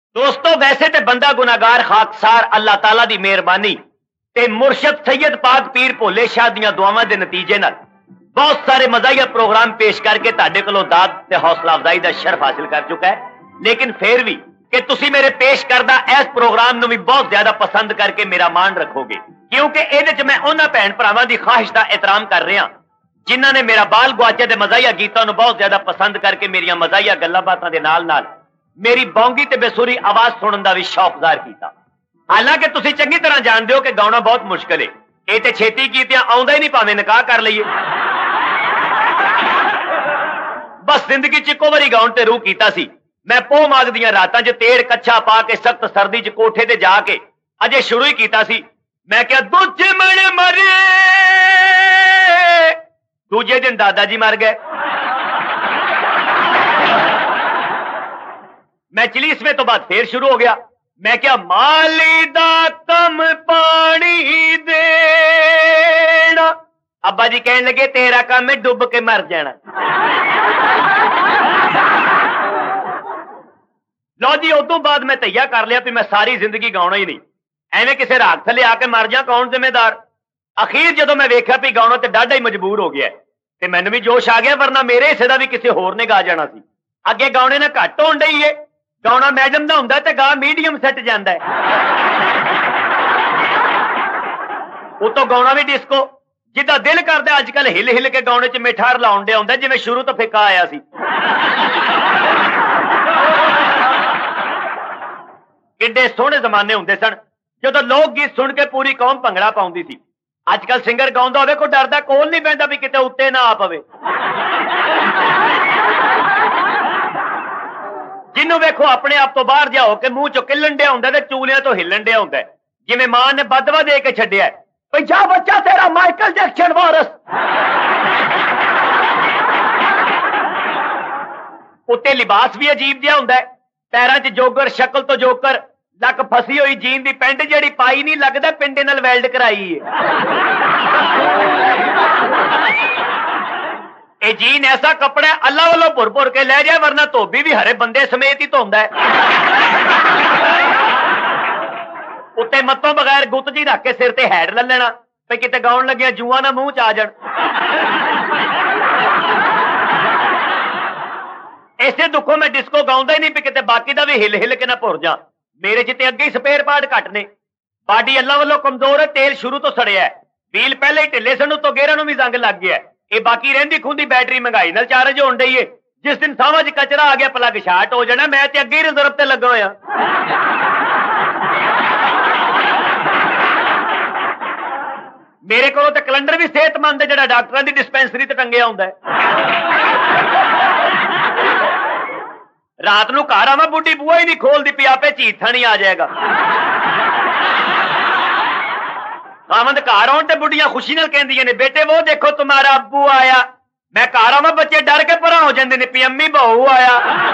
दोस्तों वैसे तो बंदा गुनाहगार खाकसार अल्लाह ताला दी मेहरबानी ते मुर्शद सैयद पाक पीर भोले शाह दियां दुआवां दे नतीजे नाल बहुत सारे मज़ाहिया प्रोग्राम पेश करके तुहाडे कोलों दाद ते हौसला अफजाई दा शर्फ हासिल कर चुका है, लेकिन फिर भी कि तुसी मेरे पेश करदा इस प्रोग्राम नूं भी बहुत ज्यादा पसंद करके मेरा मान रखोगे, क्योंकि इहदे च मैं उन्हां भैन भरावां दी ख्वाहिश दा एहतराम कर रहा जिन्हां ने मेरा बाल गुआचे दे मज़ाहिया गीतां नूं बहुत ज्यादा पसंद करके मेरियां मज़ाहिया गल्लां बातां दे नाल मेरी बौंगी ते बेसुरी आवाज सुनने का भी शौक ज़ाहिर किया। हालांकि तुसी चंगी तरह जानते हो कि गाना बहुत मुश्किल है, ये तो छेती कीतियां आउंदा ही नहीं, भावें निकाह कर लीए। बस जिंदगी च इक्को वारी गाउण ते रूह कीता सी। मैं पोह माघ दियां रातां च तेड़ कच्छा पा के सख्त सर्दी च कोठे ते जाके अजे शुरू ही कीता सी। मैं क्या दूजे मण मरे, दूजे दिन दादा जी मर गए। मैं चलीसवें तो बाद फिर शुरू हो गया। मैं क्या माली दा कम पानी देना, अब्बा जी कहने लगे तेरा काम है डुब के मर जाना। लो जी उस तो बाद मैं तैयार कर लिया कि मैं सारी जिंदगी गाउना ही नहीं, एवं किसी राग थले आके मर जा, कौन जिम्मेदार। अखीर जो मैं वेख्या भी गाउना तो डाढा ही मजबूर हो गया ते मैनू भी जोश आ गया, वरना मेरे हिस्से का भी किसी होर ने गा जाना सी। अगे गाने ने घट होण डई है, गाना मैडम का हुंदा ते गा मीडियम सैट जांदा है। उतो गाना भी डिस्को जिदा दिल करदा अजकल हिल हिल के गाने च मिठा रलाउण दे आउंदा, जिवें शुरू तो फिक्का आया सी। किड्डे सोहणे जमाने हुंदे सन जदों लोक गीत सुन के पूरी कौम भंगड़ा पाउंदी सी। अजकल सिंगर गाउंदा होवे कोई डरदा कोल नहीं पैंदा भी किते उत्ते ना आ पवे। जिन्हों वेखो अपने आप तो बाहर जाओ कि मुंह चो किलन दिया हुंदा ते चूलियां तो हिलन दिया हुंदा, जिवें मां ने बदवा दे के छड्डिया भई जा बच्चा तेरा माइकल जैक्सन वारस। उत्ते लिबास भी अजीब जिहा हुंदा, पैरां च जोगर, शक्ल तो जोकर, लक फसी हुई जीन दी पेंट जिहड़ी पाई नहीं, लगदा पिंडे नाल वेल्ड कराई है। जीन ऐसा कपड़ा है अल्लाह वालों भुर भुर के ले जाए, वरना धोबी भी हरे बंदे समेत ही धोंदा है। उत्ते मत्तों बगैर गुत जी रख के सिर ते हैड ले लेना भी किते गाउण लगे जूआ ना मुंह च आ जाण। इसे दुखों मैं डिस्को गाउंदा ही नहीं भी किते बाकी दा भी हिल हिल के ना भुर जा। मेरे च ते अगे ही स्पेयर पार्ट घट ने, बाडी अल्लाह वालों कमजोर है, तेल शुरू तो सड़िया है, व्हील पहले ही ढिले सन, तो गेरां नूं भी जंग लग गया। ये बाकी रहिंदी खुंदी बैटरी महंगाई नाल चार्ज होण डई है, जिस दिन सावां च कचरा आ गया प्लग शार्ट हो जाना। मैं ते अगे ही रिजर्व ते लगा होया। मेरे कोलों ते कैलेंडर भी सेहतमंद है जिहड़ा डॉक्टरां दी डिस्पेंसरी ते टंगिया हुंदा है। रात नूं घर आवां बुढ़ी बूहा ही नहीं खोलदी पई, आपे झीथां नहीं आ जाएगा। खामंद घर आउण ते बुढ़ियां खुशी नाल कहंदियां ने बेटे वो देखो तुम्हारा अब्बू आया। मैं घर आवां बच्चे डर के परां हो जांदे ने पी अम्मी बहू आया।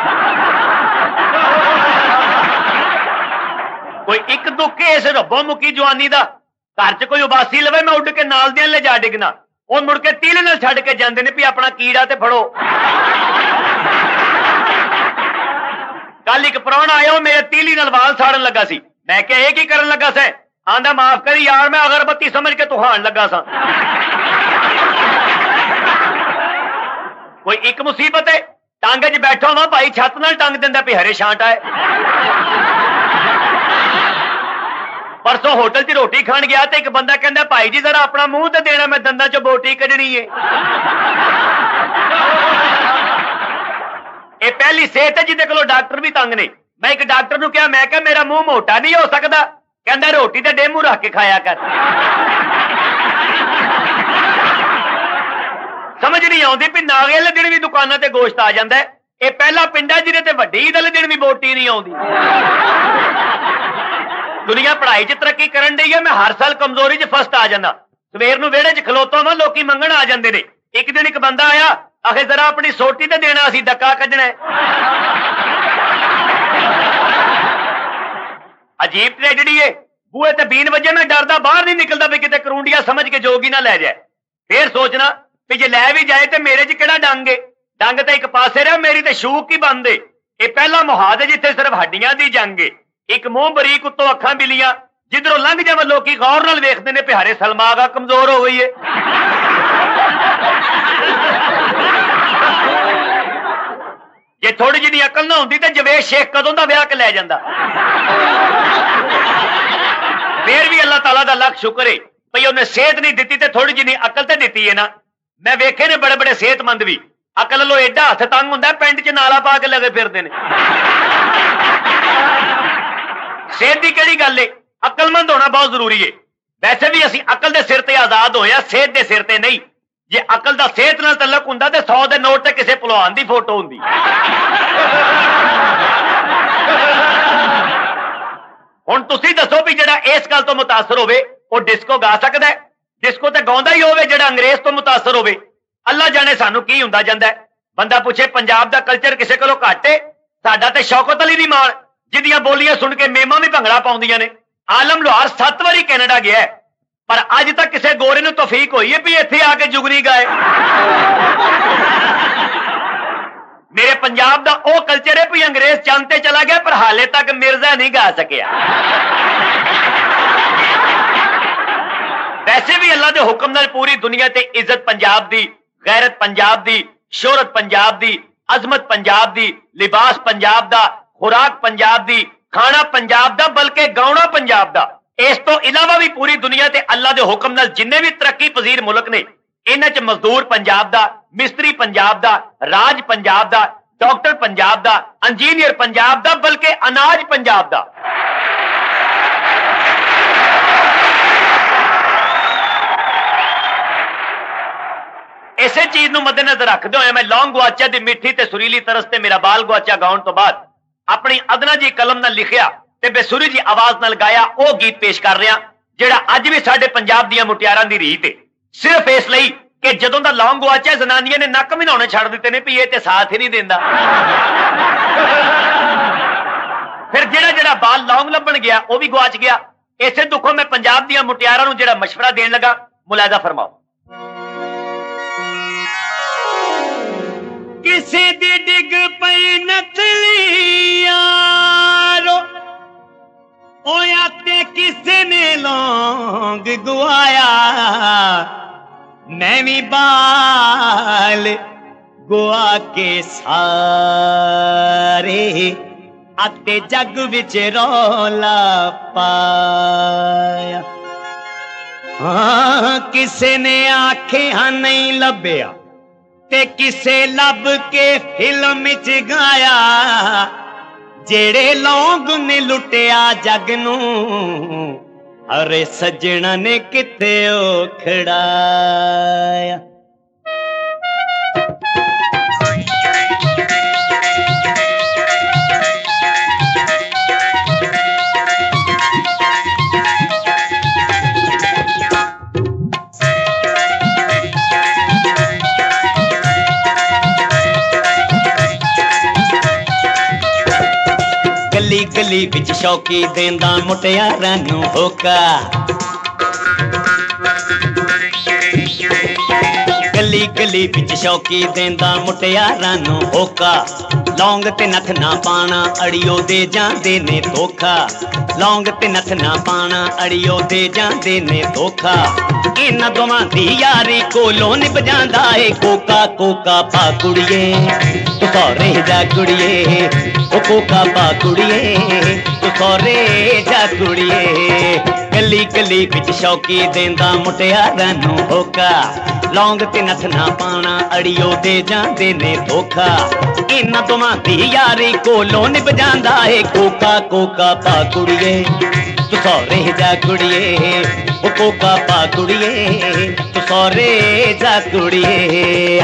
कोई एक दुख इस रब्बो मुकी जवानी दा, घर च कोई उबासी लवे मैं उड़ के नाल दियां ले जा डिगना, ਉਹ ਮੁੜ ਕੇ ਤੀਲੇ ਨਾਲ ਛੱਡ ਕੇ ਜਾਂਦੇ ਨੇ ਵੀ ਆਪਣਾ ਕੀੜਾ ਤੇ ਫੜੋ। ਕੱਲ ਇੱਕ ਪ੍ਰਾਹੁਣਾ ਆਇਆ, ਉਹ ਮੇਰੇ ਤੀਲੀ ਨਾਲ ਵਾਲ ਸਾੜਨ ਲੱਗਾ ਸੀ। ਮੈਂ ਕਿਹਾ ਇਹ ਕੀ ਕਰਨ ਲੱਗਾ ਸੈਂ? ਆਂਦਾ ਮਾਫ ਕਰੀ ਯਾਰ, ਮੈਂ ਅਗਰਬੱਤੀ ਸਮਝ ਕੇ ਤੁਹਾਣ ਲੱਗਾ ਸਾਂ। ਕੋਈ ਇੱਕ ਮੁਸੀਬਤ ਹੈ, ਟਾਂਗੇ 'ਚ ਬੈਠਾ ਵਾਂ ਭਾਈ, ਛੱਤ ਨਾਲ ਟੰਗ ਦਿੰਦਾ ਵੀ ਹਰੇ ਛਾਂਟ ਆਏ। परसों होटल च रोटी खान गया तो एक बंदा कहता भाई जी जरा अपना मुंह तो देना, मैं दंदा चो बोटी कढ़नी है। ये पहली सेहत है जिदे कोलों डॉक्टर भी तंग ने। मैं एक डॉक्टर नूं कहा, मैं कहा मेरा मुंह मोटा नहीं हो सकता, कहता रोटी तो डेमू रख के खाया कर। समझ नहीं आती भी नागे वाले दिन भी दुकानों ते गोश्त आ जाता है। ये पहला पिंड है जिहदे ते वड्डी ईद वाले दिन भी बोटी नहीं आती। दुनिया पढ़ाई च तरक्की करन दी है, मैं हर साल कमजोरी च फस्ट आ जाना। सवेर नूं विहड़े च खलोता वां, लोकी मंगण आ जांदे ने। एक दिन एक बंदा आया, आखे जरा अपनी सोटी ते देना, असीं डक्का कड्ढना। अजीब ट्रेजेडी है। बूहे ते बीन वजे मैं डरदा बाहर नहीं निकलदा भी किते करूंडिया समझ के जोगी ना लै जाए। फिर सोचना भी जे लै भी जाए तो मेरे च किहड़ा डंग है। डंग तो एक पासे रहा, मेरी तो शूक ही बंद है। ਇਹ ਪਹਿਲਾ ਮੁਹਾਜ਼ ਹੈ ਜਿੱਥੇ ਸਿਰਫ ਹੱਡੀਆਂ ਦੀ ਜੰਗ ਏ। ਇੱਕ ਮੂੰਹ ਬਰੀਕ ਉੱਤੋਂ ਅੱਖਾਂ ਬਿਲੀਆਂ, ਜਿੱਧਰੋਂ ਲੰਘ ਜਾਵੇ ਲੋਕੀ ਗੌਰ ਨਾਲ ਵੇਖਦੇ ਨੇ ਪਿਹਾਰੇ ਸਲਮਾਗਾ ਕਮਜ਼ੋਰ ਹੋ ਗਈ ਏ। ਜੇ ਥੋੜੀ ਜਿਹੀ ਅਕਲ ਨਾ ਹੁੰਦੀ ਤੇ ਜਵੇਦ ਸ਼ੇਖ ਕਦੋਂ ਦਾ ਵਿਆਹ ਕੇ ਲੈ ਜਾਂਦਾ। ਫੇਰ ਵੀ ਅੱਲਾਹ ਤਾਲਾ ਦਾ ਲੱਖ ਸ਼ੁਕਰ ਏ ਭਈ ਉਹਨੇ ਸਿਹਤ ਨਹੀਂ ਦਿੱਤੀ ਤੇ ਥੋੜੀ ਜਿਹੀ ਅਕਲ ਤੇ ਦਿੱਤੀ ਏ ਨਾ। ਮੈਂ ਵੇਖੇ ਨੇ ਬੜੇ ਬੜੇ ਸਿਹਤਮੰਦ ਵੀ ਅਕਲ ਵੱਲੋਂ ਏਡਾ ਹੱਥ ਤੰਗ ਹੁੰਦਾ ਪਿੰਡ 'ਚ ਨਾਲਾ ਪਾ ਕੇ ਲਗੇ ਫਿਰਦੇ ਨੇ। ਸਿਹਤ ਦੀ ਕਿਹੜੀ ਗੱਲ ਏ, ਅਕਲਮੰਦ ਹੋਣਾ ਬਹੁਤ ਜ਼ਰੂਰੀ ਏ। ਵੈਸੇ ਵੀ ਅਸੀਂ ਅਕਲ ਦੇ ਸਿਰ ਤੇ ਆਜ਼ਾਦ ਹੋਏ ਆ, ਸਿਹਤ ਦੇ ਸਿਰ ਤੇ ਨਹੀਂ। ਜੇ ਅਕਲ ਦਾ ਸਿਹਤ ਨਾਲ ਤਲਕ ਹੁੰਦਾ ਤੇ 100 ਦੇ ਨੋਟ ਤੇ ਕਿਸੇ ਭਲਵਾਨ ਦੀ ਫੋਟੋ ਹੁੰਦੀ। ਹੁਣ ਤੁਸੀਂ ਦੱਸੋ ਵੀ ਜਿਹੜਾ ਇਸ ਗੱਲ ਤੋਂ ਮੁਤਾਸਰ ਹੋਵੇ ਉਹ ਡਿਸਕੋ ਗਾ ਸਕਦਾ ਹੈ? ਡਿਸਕੋ ਤੇ ਗਾਉਂਦਾ ਹੀ ਹੋਵੇ ਜਿਹੜਾ ਅੰਗਰੇਜ਼ ਤੋਂ ਮੁਤਾਸਰ ਹੋਵੇ। ਅੱਲਾ ਜਾਣੇ ਸਾਨੂੰ ਕੀ ਹੁੰਦਾ ਜਾਂਦਾ ਹੈ। ਬੰਦਾ ਪੁੱਛੇ ਪੰਜਾਬ ਦਾ ਕਲਚਰ ਕਿਸੇ ਕੋਲੋਂ ਘੱਟ ਏ? ਸਾਡਾ ਤੇ ਸ਼ੌਕਤ ਅਲੀ ਦੀ ਮਾਣ, ਜਿਹਦੀਆਂ ਬੋਲੀਆਂ ਸੁਣ ਕੇ ਮੇਮਾਂ ਵੀ ਭੰਗੜਾ ਪਾਉਂਦੀਆਂ ਨੇ। ਆਲਮ ਲੋਹਾਰ 7 ਵਾਰੀ ਕੈਨੇਡਾ ਗਿਆ ਹੈ, ਪਰ ਅੱਜ ਤੱਕ ਕਿਸੇ ਗੋਰੇ ਨੂੰ ਤੌਫੀਕ ਹੋਈ ਹੈ ਵੀ ਇੱਥੇ ਆ ਕੇ ਜੁਗਨੀ ਗਾਏ। ਮੇਰੇ ਪੰਜਾਬ ਦਾ ਉਹ ਕਲਚਰ ਹੈ ਵੀ ਅੰਗਰੇਜ਼ ਚੰਦ ਤੇ ਚਲਾ ਗਿਆ ਪਰ ਹਾਲੇ ਤੱਕ ਮਿਰਜ਼ਾ ਨਹੀਂ ਗਾ ਸਕਿਆ। ਵੈਸੇ ਵੀ ਅੱਲਾ ਦੇ ਹੁਕਮ ਨਾਲ ਪੂਰੀ ਦੁਨੀਆ ਤੇ ਇੱਜ਼ਤ ਪੰਜਾਬ ਦੀ, ਗੈਰਤ ਪੰਜਾਬ ਦੀ, ਸ਼ੋਹਰਤ ਪੰਜਾਬ ਦੀ, ਅਜ਼ਮਤ ਪੰਜਾਬ ਦੀ, ਲਿਬਾਸ ਪੰਜਾਬ ਦਾ, ਖੁਰਾਕ ਪੰਜਾਬ ਦੀ, ਖਾਣਾ ਪੰਜਾਬ ਦਾ, ਬਲਕਿ ਗਾਉਣਾ ਪੰਜਾਬ ਦਾ। ਇਸ ਤੋਂ ਇਲਾਵਾ ਵੀ ਪੂਰੀ ਦੁਨੀਆ ਤੇ ਅੱਲਾ ਦੇ ਹੁਕਮ ਨਾਲ ਜਿੰਨੇ ਵੀ ਤਰੱਕੀ ਪਜ਼ੀਰ ਮੁਲਕ ਨੇ, ਇਹਨਾਂ 'ਚ ਮਜ਼ਦੂਰ ਪੰਜਾਬ ਦਾ, ਮਿਸਤਰੀ ਪੰਜਾਬ ਦਾ, ਰਾਜ ਪੰਜਾਬ ਦਾ, ਡਾਕਟਰ ਪੰਜਾਬ ਦਾ, ਇੰਜੀਨੀਅਰ ਪੰਜਾਬ ਦਾ, ਬਲਕਿ ਅਨਾਜ ਪੰਜਾਬ ਦਾ। ਇਸੇ ਚੀਜ਼ ਨੂੰ ਮੱਦੇਨਜ਼ਰ ਰੱਖਦੇ ਹੋਏ ਮੈਂ ਲੌਂਗ ਗੁਆਚਾ ਦੀ ਮਿੱਠੀ ਤੇ ਸੁਰੀਲੀ ਤਰਸ ਤੇ ਮੇਰਾ ਬਾਲ ਗੁਆਚਾ ਗਾਉਣ ਤੋਂ ਬਾਅਦ ਆਪਣੀ ਅਦਨਾ ਜੀ ਕਲਮ ਨਾਲ ਲਿਖਿਆ ਤੇ ਬੇਸੁਰੀ ਜੀ ਆਵਾਜ਼ ਨਾਲ ਗਾਇਆ ਉਹ ਗੀਤ ਪੇਸ਼ ਕਰ ਰਿਹਾ ਜਿਹੜਾ ਅੱਜ ਵੀ ਸਾਡੇ ਪੰਜਾਬ ਦੀਆਂ ਮੁਟਿਆਰਾਂ ਦੀ ਰੀਤ ਹੈ। ਸਿਰਫ ਇਸ ਲਈ ਕਿ ਜਦੋਂ ਦਾ ਲੌਂਗ ਗੁਆਚਿਆ ਜ਼ਨਾਨੀਆਂ ਨੇ ਨੱਕ ਮਿਲਾਉਣੇ ਛੱਡ ਦਿੱਤੇ ਨੇ ਵੀ ਇਹ ਤੇ ਸਾਥ ਹੀ ਨਹੀਂ ਦਿੰਦਾ। ਫਿਰ ਜਿਹੜਾ ਬਾਲ ਲੌਂਗ ਲੱਭਣ ਗਿਆ ਉਹ ਵੀ ਗੁਆਚ ਗਿਆ। ਇਸੇ ਦੁੱਖੋਂ ਮੈਂ ਪੰਜਾਬ ਦੀਆਂ ਮੁਟਿਆਰਾਂ ਨੂੰ ਜਿਹੜਾ ਮਸ਼ਵਰਾ ਦੇਣ ਲੱਗਾ, ਮੁਲਾਜ਼ਾ ਫਰਮਾਓ। ਕਿਸੇ ਦੀ ਡਿੱਗ ਪਈ ਨਥਲੀ ਯਾਰੋ ਹੋਇਆ ਤੇ ਕਿਸੇ ਨੇ ਲੌਂਗ ਗਵਾਇਆ। ਮੈਂ ਵੀ ਬਾਲ ਗੁਆ ਕੇ ਸਾਰੇ ਅਤੇ ਜੱਗ ਵਿੱਚ ਰੌਲਾ ਪਾਇਆ। ਹਾਂ ਕਿਸੇ ਨੇ ਆਖਿਆ ਨਹੀਂ ਲੱਭਿਆ ਤੇ ਕਿਸੇ ਲੱਭ ਕੇ ਫਿਲਮ 'ਚ ਗਾਇਆ। ਜਿਹੜੇ ਲੌਂਗ ਨੇ ਲੁੱਟਿਆ ਜੱਗ ਨੂੰ ਅਰੇ ਸੱਜਣਾ ਨੇ ਕਿੱਥੇ ਉਹ ਖੜਾਇਆ। ਗਲੀ ਗਲੀ ਵਿੱਚ ਸ਼ੌਕੀ ਦੇਂਦਾ ਮੁਟਿਆਰਾਂ ਨੂੰ ਹੋਕਾ। ਗਲੀ ਗਲੀ ਵਿੱਚ ਸ਼ੌਕੀ ਦੇਂਦਾ ਮੁਟਿਆਰਾਂ ਨੂੰ ਹੋਕਾ। ਲੌਂਗ ਤੇ ਨੱਥ ਨਾ ਪਾਣਾ ਅੜਿਓ ਦੇ ਜਾਂਦੇ ਨੇ ਧੋਖਾ। ਲੌਂਗ ਤੇ ਨੱਥ ਨਾ ਪਾਣਾ ਅੜਿਓ ਦੇ ਜਾਂਦੇ ਨੇ ਧੋਖਾ। ਇਹਨਾਂ ਦੋਵਾਂ ਦੀ ਯਾਰੀ ਕੋਲੋਂ ਨਿਭ ਜਾਂਦਾ ਏ ਕੋਕਾ। ਕੋਕਾ ਪਾ ਕੁੜੀਏ ਤੂੰ ਸਹੁਰੇ ਜਾ ਕੁੜੀਏ, ਉਹ ਕੋਕਾ ਪਾ ਕੁੜੀਏ ਤੂੰ ਸਹੁਰੇ ਜਾ ਕੁੜੀਏ। ਗਲੀ ਗਲੀ ਵਿੱਚ ਸ਼ੌਕੀ ਦੇਂਦਾ ਮੁਟਿਆਰਾਂ ਨੂੰ ਹੋਕਾ। ਲੌਂਗ ਤੇ ਨੱਥ ਨਾ ਪਾਣਾ ਅੜਿਓ ਦੇ ਜਾਂਦੇ ਨੇ ਧੋਖਾ। ਇਹਨਾਂ ਦੋਵਾਂ ਦੀ ਯਾਰੀ ਕੋਲੋਂ ਨਿਭ ਜਾਂਦਾ ਏ ਕੋਕਾ। ਕੋਕਾ ਪਾ ਕੁੜੀਏ ਤੂੰ ਸਹੁਰੇ ਜਾ ਕੁੜੀਏ, ਉਹ ਕੋਕਾ ਪਾ ਕੁੜੀਏ ਤੂੰ ਸਹੁਰੇ ਜਾ ਕੁੜੀਏ।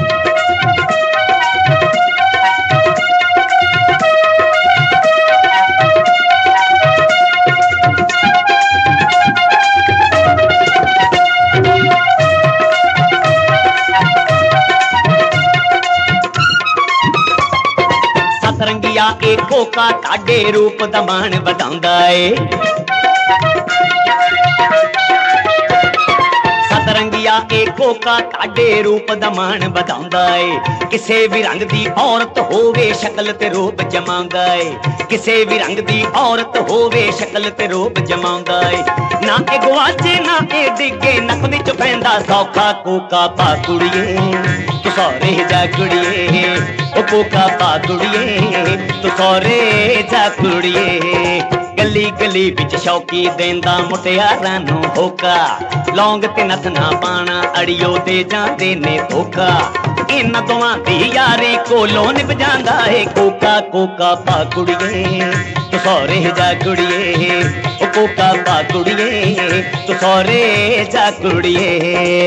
ਸਤਰੰਗੀਆ ਇਹ ਕੋਕਾ ਤੁਹਾਡੇ ਰੂਪ ਦਾ ਮਾਣ ਵਧਾਉਂਦਾ ਏ। ਰੰਗਿਆ ਇਹ ਕੋਕਾ ਤੁਹਾਡੇ ਰੂਪ ਦਾ ਮਾਣ ਵਧਾਉਂਦਾ ਏ। ਕਿਸੇ ਵੀ ਰੰਗ ਦੀ ਔਰਤ ਹੋਵੇ ਸ਼ਕਲ ਤੇ ਰੂਪ ਜਮਾਉਂਦਾ ਏ। ਕਿਸੇ ਵੀ ਰੰਗ ਦੀ ਔਰਤ ਹੋਵੇ ਸ਼ਕਲ ਤੇ ਰੂਪ ਜਮਾਉਂਦਾ ਏ। ਨਾ ਇਹ ਗਵਾਚੇ ਨਾ ਇਹ ਡਿੱਗੇ ਨੱਕ ਵਿੱਚ ਪੈਂਦਾ ਸੌਖਾ ਕੋਕਾ ਪਾ ਕੁੜੀਏ ਤੂੰ ਸਹੁਰੇ ਜਾ ਕੁੜੀਏ ਉਹ ਕੋਕਾ ਪਾ ਕੁੜੀਏ ਤੂੰ ਸਹੁਰੇ ਜਾ ਕੁੜੀਏ। ਗਲੀ ਗਲੀ ਵਿੱਚ ਸ਼ੌਕੀ ਦੇਂਦਾ ਮੁਟਿਆਰਾਂ ਨੂੰ ਹੋਕਾ ਲੌਂਗ ਤੇ ਨੱਥ ਨਾ ਪਾਣਾ ਅੜਿਓ ਦੇ ਜਾਂਦੇ ਨੇ ਧੋਖਾ। ਇਹਨਾਂ ਦੋਵਾਂ ਦੀ ਯਾਰੀ ਕੋਲੋਂ ਨਿਭ ਜਾਂਦਾ ਏ ਕੋਕਾ ਕੋਕਾ ਪਾ ਕੁੜੀਏ ਤੂੰ ਸਹੁਰੇ ਜਾ ਕੁੜੀਏ ਉਹ ਕੋਕਾ ਪਾ ਕੁੜੀਏ ਤੂੰ ਸਹੁਰੇ ਜਾ ਕੁੜੀਏ।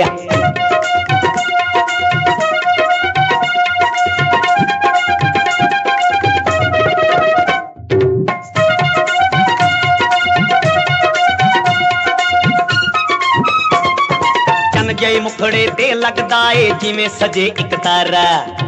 ਜੈ ਮੁਖੜੇ ਤੇ ਲੱਗਦਾ ਏ ਜਿਵੇਂ ਸਜੇ ਇੱਕ ਤਾਰਾ।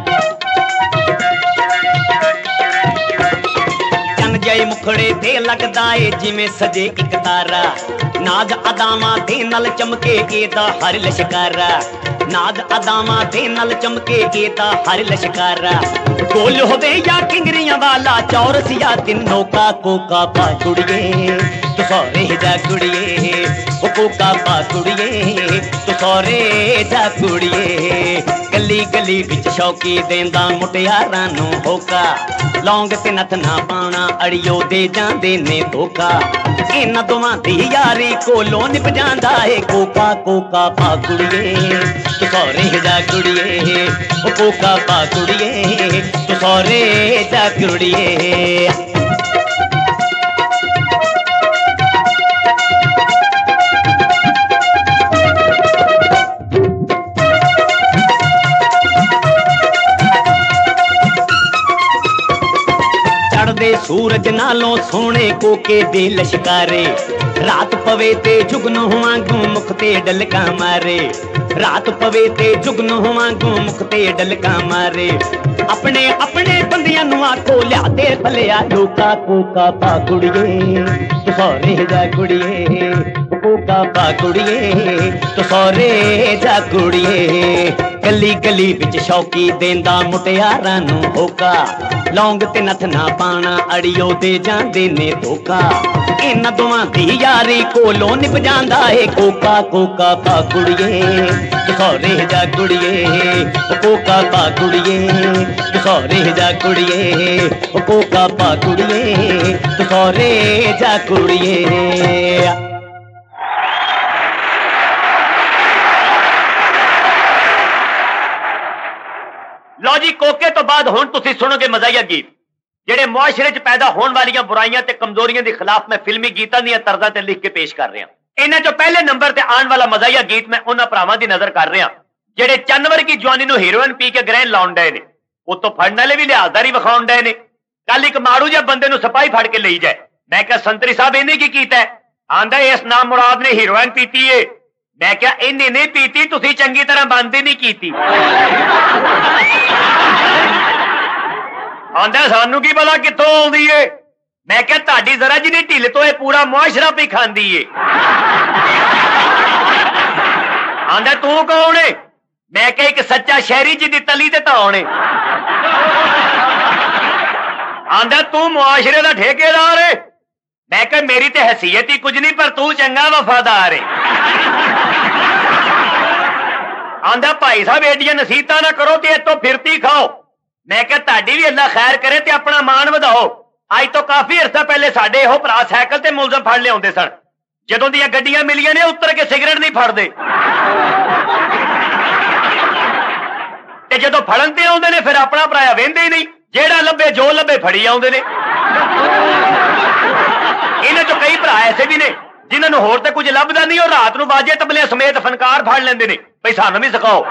ਚੰਨ ਜੈ ਮੁਖੜੇ ਤੇ ਲੱਗਦਾ ਏ ਜਿਵੇਂ ਸਜੇ ਇੱਕ ਤਾਰਾ। ਨਾਜ਼ ਅਦਾਵਾਂ ਦੇ ਨਾਲ ਚਮਕੇ ਇਹਦਾ ਹਰ ਲਸ਼ਕਾਰਾ। ਨਾਜ਼ ਅਦਾਵਾਂ ਦੇ ਨਾਲ ਚਮਕੇ ਇਹਦਾ ਹਰ ਲਸ਼ਕਾਰਾ। ਗੋਲ ਹੋਵੇ ਜਾਂ ਕਿੰਗਰੀਆਂ ਵਾਲਾ ਚੌਰਸ ਜਾਂ ਤਿੰਨੋਂ ਕਾ ਕੋਕਾ ਪਾ ਕੁੜੀਏ ਤੂੰ ਸਹੁਰੇ ਜਾ ਕੁੜੀਏ ਉਹ ਕੋਕਾ ਪਾ ਕੁੜੀਏ ਤੂੰ ਸਹੁਰੇ ਜਾ ਕੁੜੀਏ। ਗਲੀ ਗਲੀ ਵਿੱਚ ਸ਼ੌਕੀ ਦੇਂਦਾ ਮੁਟਿਆਰਾਂ ਨੂੰ ਹੋਕਾ ਲੌਂਗ ਤੇ ਨੱਥ ਨਾ ਪਾਉਣਾ ਅੜਿਓ ਦੇ ਜਾਂਦੇ ਨੇ ਧੋਖਾ। ਇਹਨਾਂ ਦੋਵਾਂ ਦੀ ਯਾਰੀ ਕੋਲੋਂ ਨਿਭ ਜਾਂਦਾ ਏ ਕੋਕਾ ਕੋਕਾ ਪਾ ਕੁੜੀਏ ਤੂੰ ਸਹੁਰੇ ਜਾ ਕੁੜੀਏ ਉਹ ਕੋਕਾ ਪਾ ਕੁੜੀਏ ਤੂੰ ਸਹੁਰੇ ਜਾ ਕੁੜੀਏ। ਚੜ੍ਹਦੇ ਸੂਰਜ ਨਾਲੋਂ ਸੋਹਣੇ ਕੋਕੇ ਦੇ ਲਸ਼ਕਾਰੇ। ਰਾਤ ਪਵੇ ਤੇ ਜੁਗਨੂ ਵਾਂਗੂ ਮੁਖ ਤੇ ਡਲਕਾ ਮਾਰੇ। ਰਾਤ ਪਵੇ ਤੇ ਜੁਗਨੂ ਵਾਂਗੂ ਮੁਖ ਤੇ ਡਲਕਾ ਮਾਰੇ। ਆਪਣੇ ਆਪਣੇ ਬੰਦਿਆਂ ਨੂੰ ਆਖੋ ਲਿਆ ਤੇ ਭਲਿਆ ਲੋਕਾ ਕੋਕਾ ਪਾ ਕੁੜੀਏ ਤੂੰ ਸਹੁਰੇ ਜਾ ਕੁੜੀਏ ਕੋਕਾ ਪਾ ਕੁੜੀਏ ਤੂੰ ਸਹੁਰੇ ਜਾ ਕੁੜੀਏ। ਗਲੀ ਗਲੀ ਵਿੱਚ ਸ਼ੌਕੀ ਦੇਂਦਾ ਮੁਟਿਆਰਾਂ ਨੂੰ ਹੋਕਾ ਲੌਂਗ ਤੇ ਨੱਥ ਨਾ ਪਾਣਾ ਅੜਿਓ ਦੇ ਜਾਂਦੇ ਨੇ ਧੋਖਾ। ਇਹਨਾਂ ਦੋਵਾਂ ਦੀ ਯਾਰੀ ਕੋਲੋਂ ਨਿਭ ਜਾਂਦਾ ਏ ਕੋਕਾ ਕੋਕਾ ਪਾ ਕੁੜੀਏ ਤੂੰ ਸਹੁਰੇ ਜਾ ਕੁੜੀਏ ਉਹ ਕੋਕਾ ਪਾ ਕੁੜੀਏ ਤੂੰ ਸਹੁਰੇ ਜਾ ਕੁੜੀਏ ਉਹ ਕੋਕਾ ਪਾ ਕੁੜੀਏ ਤੂੰ ਸਹੁਰੇ ਜਾ ਕੁੜੀਏ। ਲਓ ਜੀ ਕੋਕੇ ਤੋਂ ਬਾਅਦ ਹੁਣ ਤੁਸੀਂ ਸੁਣੋਗੇ ਮਜ਼ਾਹੀਆ ਗੀਤ ਜਿਹੜੇ ਮੁਆਸ਼ਰੇ 'ਚ ਪੈਦਾ ਹੋਣ ਵਾਲੀਆਂ ਬੁਰਾਈਆਂ ਤੇ ਕਮਜ਼ੋਰੀਆਂ ਦੇ ਖਿਲਾਫ ਮੈਂ ਫਿਲਮੀ ਗੀਤਾਂ ਦੀਆਂ ਤਰਜ਼ਾਂ ਤੇ ਲਿਖ ਕੇ ਪੇਸ਼ ਕਰ ਰਿਹਾ। ਇਹਨਾਂ 'ਚੋਂ ਪਹਿਲੇ ਨੰਬਰ ਤੇ ਆਉਣ ਵਾਲਾ ਮਜ਼ਾਹੀਆ ਗੀਤ ਮੈਂ ਉਹਨਾਂ ਭਰਾਵਾਂ ਦੀ ਨਜ਼ਰ ਕਰ ਰਿਹਾ ਜਿਹੜੇ ਚੰਨ ਵਰਗੀ ਜਵਾਨੀ ਨੂੰ ਹੀਰੋਇਨ ਪੀ ਕੇ ਗ੍ਰਹਿਣ ਲਾਉਣ ਡਏ ਨੇ। ਉਤੋਂ ਫੜਨ ਵਾਲੇ ਵੀ ਲਿਹਾਜ਼ਦਾਰੀ ਵਿਖਾਉਣ ਡਏ ਨੇ। ਕੱਲ ਇੱਕ ਮਾਰੂ ਜਿਹਾ ਬੰਦੇ ਨੂੰ ਸਿਪਾਹੀ ਫੜ ਕੇ ਲਈ ਜਾਏ। ਮੈਂ ਕਿਹਾ ਸੰਤਰੀ ਸਾਹਿਬ ਇਹਨੇ ਕੀ ਕੀਤਾ? ਆਂਦਾ ਇਸ ਨਾਮ ਮੁਰਾਦ ਨੇ ਹੀਰੋਇਨ ਪੀਤੀ ਏ। ਮੈਂ ਕਿਹਾ ਇਹਨੇ ਨਹੀਂ ਪੀਤੀ, ਤੁਸੀਂ ਚੰਗੀ ਤਰ੍ਹਾਂ ਬੰਦ ਹੀ ਨਹੀਂ ਕੀਤੀ। ਆਂਦਾ ਸਾਨੂੰ ਕੀ ਪਤਾ ਕਿੱਥੋਂ ਆਉਂਦੀ ਏ। ਮੈਂ ਕਿਹਾ ਤੁਹਾਡੀ ਜ਼ਰਾ ਜਿਹੀ ਢਿੱਲ ਤੋਂ ਇਹ ਪੂਰਾ ਮੁਆਸ਼ਰਾ ਵੀ ਖਾਂਦੀ ਏ। ਆਂਦਾ ਤੂੰ ਕੌਣ ਏ? ਮੈਂ ਕਿਹਾ ਇੱਕ ਸੱਚਾ ਸ਼ਹਿਰੀ ਜਿਹਦੀ ਤਲੀ ਤੇ ਧੌਣ ਏ। ਆਂਦਾ ਤੂੰ ਮੁਆਸ਼ਰੇ ਦਾ ਠੇਕੇਦਾਰ ਏ। ਮੈਂ ਕਿਹਾ ਮੇਰੀ ਤੇ ਹੈਸੀਅਤ ਹੀ ਕੁਝ ਨਹੀਂ, ਪਰ ਤੂੰ ਚੰਗਾ ਵਫਾਦਾਰ ਏ। ਆਂਦਾ ਭਾਈ ਸਾਹਿਬ ਏਡੀਆਂ ਨਸੀਹਤਾਂ ਨਾ ਕਰੋ ਤੇ ਇੱਥੋਂ ਫਿਰਤੀ ਖਾਓ। ਮੈਂ ਕਿਹਾ ਤੁਹਾਡੀ ਵੀ ਅੱਲਾ ਖੈਰ ਕਰੇ ਤੇ ਆਪਣਾ ਮਾਣ ਵਧਾਓ। ਅੱਜ ਤੋਂ ਕਾਫੀ ਅਰਸਾ ਪਹਿਲੇ ਸਾਡੇ ਇਹੋ ਭਰਾ ਸਾਈਕਲ ਤੇ ਮੁਲਜ਼ਮ ਫੜ ਲਿਆਉਂਦੇ ਸਨ। ਜਦੋਂ ਦੀਆਂ ਗੱਡੀਆਂ ਮਿਲੀਆਂ ਨੇ ਉੱਤਰ ਕੇ ਸਿਗਰਟ ਨਹੀਂ ਫੜਦੇ ਤੇ ਜਦੋਂ ਫੜਨ ਤੇ ਆਉਂਦੇ ਨੇ ਫਿਰ ਆਪਣਾ ਭਰਾਇਆ ਵਹਿੰਦੇ ਹੀ ਨਹੀਂ। ਜਿਹੜਾ ਲੱਭੇ ਜੋ ਲੱਭੇ ਫੜੀ ਆਉਂਦੇ ਨੇ। ਇਹਨਾਂ ਚੋਂ ਕਈ ਭਰਾ ਐਸੇ ਵੀ ਨੇ ਜਿਨ੍ਹਾਂ ਨੂੰ ਹੋਰ ਤੇ ਕੁਝ ਲੱਭਦਾ ਨਹੀਂ। ਉਹ ਰਾਤ ਨੂੰ ਬਾਜੇ ਤਬਲੇ ਸਮੇਤ ਫਨਕਾਰ ਫੜ ਲੈਂਦੇ ਨੇ ਭਈ ਸਾਨੂੰ ਵੀ ਸਿਖਾਓ।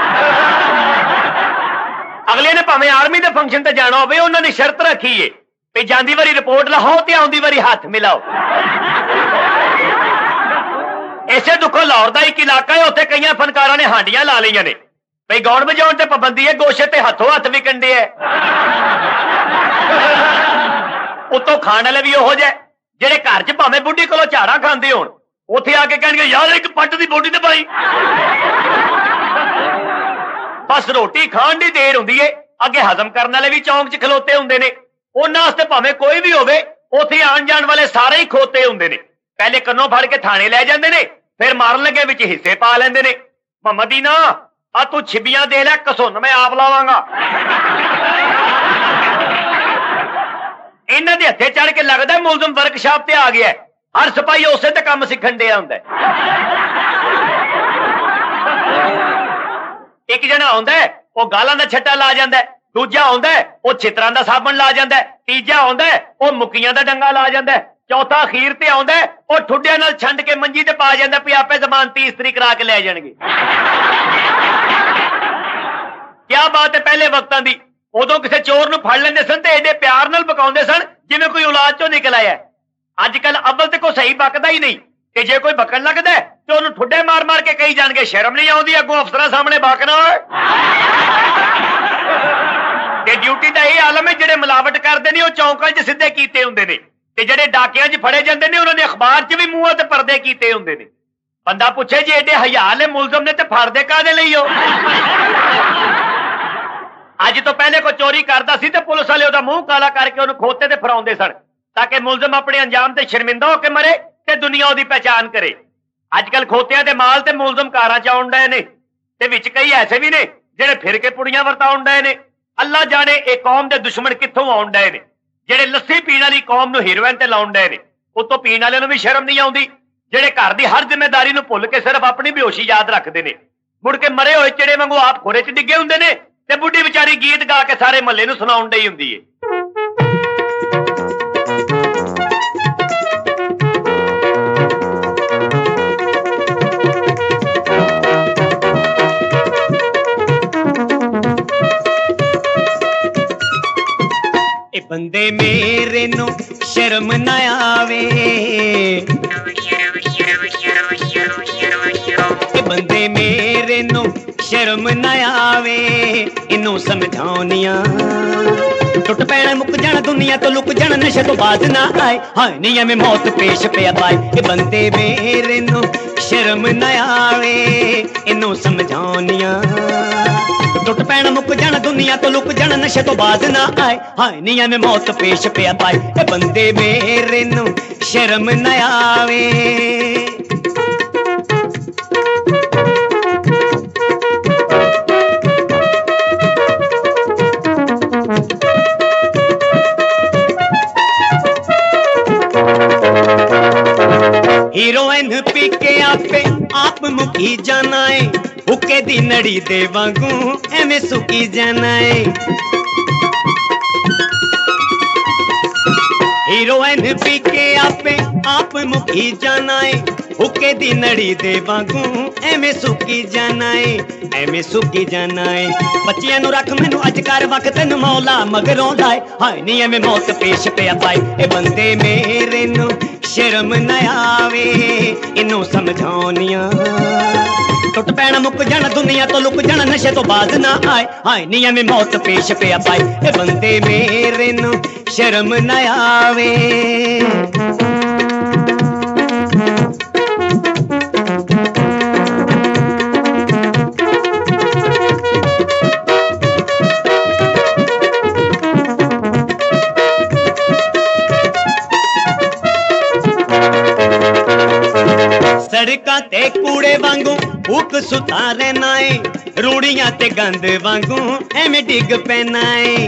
ਅਗਲੇ ਨੇ ਭਾਵੇਂ ਆਰਮੀ ਦੇ ਫੰਕਸ਼ਨ ਤੇ ਜਾਣਾ ਹੋਵੇ, ਉਹਨਾਂ ਨੇ ਸ਼ਰਤ ਰੱਖੀ ਏ ਵੀ ਜਾਂਦੀ ਵਾਰੀ ਰਿਪੋਰਟ ਲਾਓ ਤੇ ਆਉਂਦੀ ਵਾਰੀ ਹੱਥ ਮਿਲਾਓ। ਇਸੇ ਦੁੱਖੋਂ ਲਾਹੌਰ ਦਾ ਇੱਕ ਇਲਾਕਾ ਹੈ, ਉੱਥੇ ਕਈਆਂ ਫਨਕਾਰਾਂ ਨੇ ਹਾਂਡੀਆਂ ਲਾ ਲਈਆਂ ਨੇ ਭਈ ਗਾਉਣ ਵਜਾਉਣ ਤੇ ਪਾਬੰਦੀ ਹੈ, ਗੋਸ਼ੇ ਤੇ ਹੱਥੋਂ ਹੱਥ ਵੀ ਕੰਡੇ ਐ। ਉੱਤੋਂ ਖਾਣ ਵਾਲੇ ਵੀ ਉਹੋ ਜਿਹੇ ਜਿਹੜੇ ਘਰ 'ਚ ਭਾਵੇਂ ਬੁੱਢੀ ਕੋਲੋਂ ਝਾੜਾ ਖਾਂਦੇ ਹੋਣ, ਉੱਥੇ ਆ ਕੇ ਕਹਿਣਗੇ ਯਾਰ ਇੱਕ ਪੱਟ ਦੀ ਬੋਟੀ ਤੇ ਪਾਈ। ਬਸ ਰੋਟੀ ਖਾਣ ਦੀ ਦੇਰ ਹੁੰਦੀ ਏ, ਅੱਗੇ ਹਜ਼ਮ ਕਰਨ ਵਾਲੇ ਵੀ ਚੌਂਕ 'ਚ ਖਲੋਤੇ ਹੁੰਦੇ ਨੇ। ਉਹਨਾਂ ਵਾਸਤੇ ਭਾਵੇਂ ਕੋਈ ਵੀ ਹੋਵੇ, ਉੱਥੇ ਆਣ ਜਾਣ ਵਾਲੇ ਸਾਰੇ ਹੀ ਖੋਤੇ ਹੁੰਦੇ ਨੇ। ਪਹਿਲੇ ਕੰਨੋਂ ਫੜ ਕੇ ਥਾਣੇ ਲੈ ਜਾਂਦੇ ਨੇ, ਫਿਰ ਮਾਰਨ ਲੱਗੇ ਵਿੱਚ ਹਿੱਸੇ ਪਾ ਲੈਂਦੇ ਨੇ। ਮਦੀਨਾ ਆ ਤੂੰ ਛਿਬੀਆਂ ਦੇ ਲੈ, ਕਸੁੰਨ ਮੈਂ ਆਪ ਲਾਵਾਂਗਾ। ਇਹਨਾਂ ਦੇ ਹੱਥੇ ਚੜ ਕੇ ਲੱਗਦਾ ਮੁਲਜ਼ਮ ਵਰਕਸ਼ਾਪ ਤੇ ਆ ਗਿਆ। ਹਰ ਸਿਪਾਹੀ ਉਸੇ ਤੇ ਕੰਮ ਸਿੱਖਣ ਡਿਆ ਹੁੰਦਾ। ਇੱਕ ਜਣਾ ਆਉਂਦਾ ਉਹ ਗਾਲਾਂ ਦਾ ਛੱਟਾ ਲਾ ਜਾਂਦਾ, ਦੂਜਾ ਆਉਂਦਾ ਉਹ ਛਿੱਤਰਾਂ ਦਾ ਸਾਬਣ ਲਾ ਜਾਂਦਾ, ਤੀਜਾ ਆਉਂਦਾ ਉਹ ਮੁੱਕੀਆਂ ਦਾ ਡੰਗਾ ਲਾ ਜਾਂਦਾ, ਚੌਥਾ ਅਖੀਰ ਤੇ ਆਉਂਦਾ ਉਹ ਠੁੱਡਿਆਂ ਨਾਲ ਛੰਡ ਕੇ ਮੰਜੀ ਤੇ ਪਾ ਜਾਂਦਾ ਵੀ ਆਪੇ ਜ਼ਮਾਨਤੀ ਇਸਤਰੀ ਕਰਾ ਕੇ ਲੈ ਜਾਣਗੇ। ਕਿਆ ਬਾਤ ਹੈ ਪਹਿਲੇ ਵਕਤਾਂ ਦੀ। ਉਦੋਂ ਕਿਸੇ ਚੋਰ ਨੂੰ ਫੜ ਲੈਂਦੇ ਸਨ ਤੇ ਐਡੇ ਪਿਆਰ ਨਾਲ ਬਕਾਉਂਦੇ ਸਨ ਜਿਵੇਂ ਕੋਈ ਔਲਾਦ ਚੋਂ ਨਿਕਲ ਆਇਆ। ਅੱਜ ਕੱਲ ਅਵਲ ਤੇ ਕੋਈ ਸਹੀ ਬਕਦਾ ਹੀ ਨਹੀਂ, ਤੇ ਜੇ ਕੋਈ ਬਕਣ ਲੱਗਦਾ ਤੇ ਉਹਨੂੰ ਠੁੱਡੇ ਮਾਰ ਮਾਰ ਕੇ ਕਹੀ ਜਾਣਗੇ ਸ਼ਰਮ ਨਹੀਂ ਆਉਂਦੀ ਅੱਗੋਂ ਅਫਸਰਾਂ ਸਾਹਮਣੇ ਬਕਣਾ। ਤੇ ਡਿਊਟੀ ਦਾ ਇਹ ਆਲਮ ਹੈ ਜਿਹੜੇ ਮਿਲਾਵਟ ਕਰਦੇ ਨੇ ਉਹ ਚੌਂਕਾਂ 'ਚ ਸਿੱਧੇ ਕੀਤੇ ਹੁੰਦੇ ਨੇ, ਤੇ ਜਿਹੜੇ ਡਾਕਿਆਂ 'ਚ ਫੜੇ ਜਾਂਦੇ ਨੇ ਉਹਨਾਂ ਨੇ ਅਖਬਾਰ 'ਚ ਵੀ ਮੂੰਹਾਂ ਤੇ ਪਰਦੇ ਕੀਤੇ ਹੁੰਦੇ ਨੇ। ਬੰਦਾ ਪੁੱਛੇ ਜੇ ਐਡੇ ਹਯਾ ਵਾਲੇ ਮੁਲਜ਼ਮ ਨੇ ਤੇ ਫੜਦੇ ਕਾਹਦੇ ਲਈ ਹੋ? ਅੱਜ ਤੋਂ ਪਹਿਲੇ ਕੋਈ ਚੋਰੀ ਕਰਦਾ ਸੀ ਤੇ ਪੁਲਿਸ ਵਾਲੇ ਉਹਦਾ ਮੂੰਹ ਕਾਲਾ ਕਰਕੇ ਉਹਨੂੰ ਖੋਤੇ ਤੇ ਫੜਾਉਂਦੇ ਸਨ ਤਾਂ ਕਿ ਮੁਲਜ਼ਮ ਆਪਣੇ ਅੰਜਾਮ ਤੇ ਸ਼ਰਮਿੰਦਾ ਹੋ ਕੇ ਮਰੇ ਤੇ ਦੁਨੀਆ ਉਹਦੀ ਪਹਿਚਾਨ ਕਰੇ। ਅੱਜ ਕੱਲ ਖੋਤਿਆਂ ਦੇ ਮਾਲ ਤੇ ਮੁਲਜ਼ਮ ਕਾਰਾਂ 'ਚ ਆਉਣ ਡਏ ਨੇ, ਤੇ ਵਿੱਚ ਕਈ ਐਸੇ ਵੀ ਨੇ ਜਿਹੜੇ ਫਿਰ ਕੇ ਪੁੜੀਆਂ ਵਰਤਾਉਣ ਡਏ ਨੇ। ਅੱਲਾ ਜਾਣੇ ਇਹ ਕੌਮ ਦੇ ਦੁਸ਼ਮਣ ਕਿੱਥੋਂ ਆਉਣ ਡਏ ਨੇ, ਜਿਹੜੇ ਲੱਸੀ ਪੀਣ ਵਾਲੀ ਕੌਮ ਨੂੰ ਹੀਰੋਇਨ ਤੇ ਲਾਉਣ ਡਏ ਨੇ। ਉਤੋਂ ਪੀਣ ਵਾਲਿਆਂ ਨੂੰ ਵੀ ਸ਼ਰਮ ਨਹੀਂ ਆਉਂਦੀ, ਜਿਹੜੇ ਘਰ ਦੀ ਹਰ ਜ਼ਿੰਮੇਵਾਰੀ ਨੂੰ ਭੁੱਲ ਕੇ ਸਿਰਫ ਆਪਣੀ ਬੇਹੋਸ਼ੀ ਯਾਦ ਰੱਖਦੇ ਨੇ। ਮੁੜ ਕੇ ਮਰੇ ਹੋਏ ਚਿੜੇ ਵਾਂਗੂ ਆਪ ਖੋਰੇ 'ਚ ਡਿੱਗੇ ਹੁੰਦੇ ਨੇ ਤੇ ਬੁੱਢੀ ਵਿਚਾਰੀ ਗੀਤ ਗਾ ਕੇ ਸਾਰੇ ਮਹੱਲੇ ਨੂੰ ਸੁਣਾਉਣ ਡਈ ਹੁੰਦੀ ਏ। ਇਹ ਬੰਦੇ ਮੇਰੇ ਨੂੰ ਸ਼ਰਮ ਨਾ ਆਵੇ, ਇਹ ਬੰਦੇ ਮੇਰੇ ਨੂੰ ਸ਼ਰਮ ਨਾ ਆਵੇ, ਇਹਨੂੰ ਸਮਝਾਉਣੀਆਂ ਟੁੱਟ ਪੈਣਾ ਮੁੱਕ ਜਾਣਾ ਦੁਨੀਆ ਤੋਂ ਲੁਕ ਜਾਣਾ ਨਸ਼ੇ ਤੋਂ ਬਾਅਦ ਨਾ ਆਏ। ਹਾਏ ਨਹੀਂ ਐਵੇਂ ਮੌਤ ਪੇਸ਼ ਪਿਆ ਪਾਏ। ਇਹ ਬੰਦੇ ਮੇਰੇ ਨੂੰ ਸ਼ਰਮ ਨਾ ਆਵੇ, ਇਹਨੂੰ ਸਮਝਾਉਣੀਆਂ ਟੁੱਟ ਪੈਣਾ ਮੁੱਕ ਜਾਣਾ ਦੁਨੀਆ ਤੋਂ ਲੁਕ ਜਾਣਾ ਨਸ਼ੇ ਤੋਂ ਬਾਅਦ ਨਾ ਆਏ। ਹਾਏ ਨਹੀਂ ਐਵੇਂ ਮੌਤ ਪੇਸ਼ ਪਿਆ ਪਾਏ। ਇਹ ਬੰਦੇ ਮੇਰੇ ਨੂੰ ਸ਼ਰਮ ਨਾ ਆਵੇ। ਹੀਰੋਇਨ ਪੀ ਕੇ ਆਪੇ ਆਪ ਮੁਕੀ ਜਾਣਾ ਏ, ਹੁੱਕੇ ਦੀ ਨੜੀ ਦੇ ਵਾਂਗੂ ਐਵੇਂ ਸੁੱਕੀ ਜਾਣਾ ਏ। ਹੀਰੋਇਨ ਪੀ ਕੇ ਆਪੇ ਆਪ ਮੁਕੀ ਜਾਣਾ ਏ, ਹੁੱਕੇ ਦੀ ਨੜੀ ਦੇ ਵਾਂਗੂ ਐਵੇਂ ਸੁੱਕੀ ਜਾਣਾ ਏ, ਐਵੇਂ ਸੁੱਕੀ ਜਾਣਾ ਏ। ਬੱਚਿਆਂ ਨੂੰ ਰੱਖ ਮੈਨੂੰ ਅੱਜ ਕਰ ਵਕਤ ਨੂੰ ਮੌਲਾ ਮਗਰੋਂ ਲਾਏ। ਹਾਏ ਨਹੀਂ ਐਵੇਂ ਮੌਤ ਪੇਸ਼ ਪਿਆ ਪਾਏ। ਇਹ ਬੰਦੇ ਮੇਰੇ ਨੂੰ ਸ਼ਰਮ ਨਾ ਆਵੇ, ਇਹਨੂੰ ਸਮਝਾਉਣੀਆਂ ਟੁੱਟ ਪੈਣਾ ਮੁੱਕ ਜਾਣਾ ਦੁਨੀਆ ਤੋਂ ਲੁਕ ਜਾਣਾ ਨਸ਼ੇ ਤੋਂ ਬਾਅਦ ਨਾ ਆਏ। ਹਾਏ ਨਹੀਂ ਐਵੇਂ ਮੌਤ ਪੇਸ਼ ਪਿਆ ਪਾਏ। ਇਹ ਬੰਦੇ ਮੇਰੇ ਨੂੰ ਸ਼ਰਮ ਨਾ ਆਵੇ। ਸੜਕਾਂ ਤੇ ਕੂੜੇ ਵਾਂਗੂ ਭੁੱਖ ਸੁਤਾਰੇ ਨਾ ਏ, ਰੂੜੀਆਂ ਤੇ ਗੰਦ ਵਾਂਗੂ ਐਵੇਂ ਡਿੱਗ ਪੈਣਾ ਏ।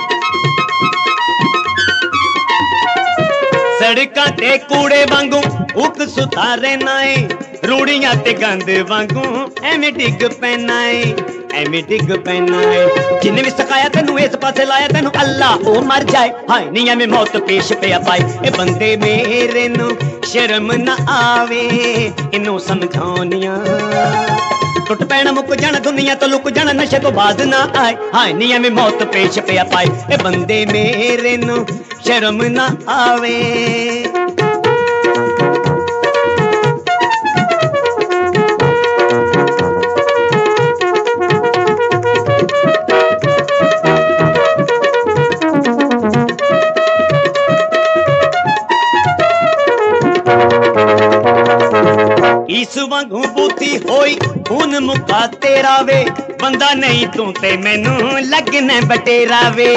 ਸੜਕਾਂ ਤੇ ਕੂੜੇ ਵਾਂਗੂ ਭੁੱਖ ਸੁਤਾਰੇ ਨਾ ਏ, ਰੂੜੀਆਂ ਤੇ ਗੰਦ ਵਾਂਗੂ ਐਵੇਂ ਡਿੱਗ ਪੈਣਾ ਏ, ਐਵੇਂ ਡਿੱਗ ਪੈਣਾ ਏ। ਜਿੰਨੇ ਵੀ ਸਿਖਾਇਆ ਤੈਨੂੰ ਇਸ ਪਾਸੇ ਲਾਇਆ ਤੈਨੂੰ ਅੱਲਾ ਉਹ ਮਰ ਜਾਏ। ਹਾਏ ਨਹੀਂ ਐਵੇਂ ਮੌਤ ਪੇਸ਼ ਪਿਆ ਪਾਏ। ਇਹ ਬੰਦੇ ਮੇਰੇ ਨੂੰ ਸ਼ਰਮ ਨਾ ਆਵੇ, ਇਹਨੂੰ ਸਮਝਾਉਣੀਆਂ ਟੁੱਟ ਪੈਣਾ ਮੁੱਕ ਜਾਣਾ ਦੁਨੀਆ ਤੋਂ ਲੁਕ ਜਾਣਾ ਨਸ਼ੇ ਤੋਂ ਬਾਅਦ ਨਾ ਆਏ। ਹਾਏ ਨਹੀਂ ਐਵੇਂ ਮੌਤ ਪੇਸ਼ ਪਿਆ ਪਾਏ। ਇਹ ਬੰਦੇ ਮੇਰੇ ਨੂੰ ਸ਼ਰਮ ਨਾ ਆਵੇ। ਇਸ ਵਾਂਗੂ ਬੂਥੀ ਹੋਈ ਹੁਣ ਮੁਕਾ ਤੇਰਾ ਵੇ ਬੰਦਾ ਨਹੀਂ ਤੂੰ ਤੇ ਮੈਨੂੰ ਲੱਗਣਾ ਬਟੇਰਾ ਵੇ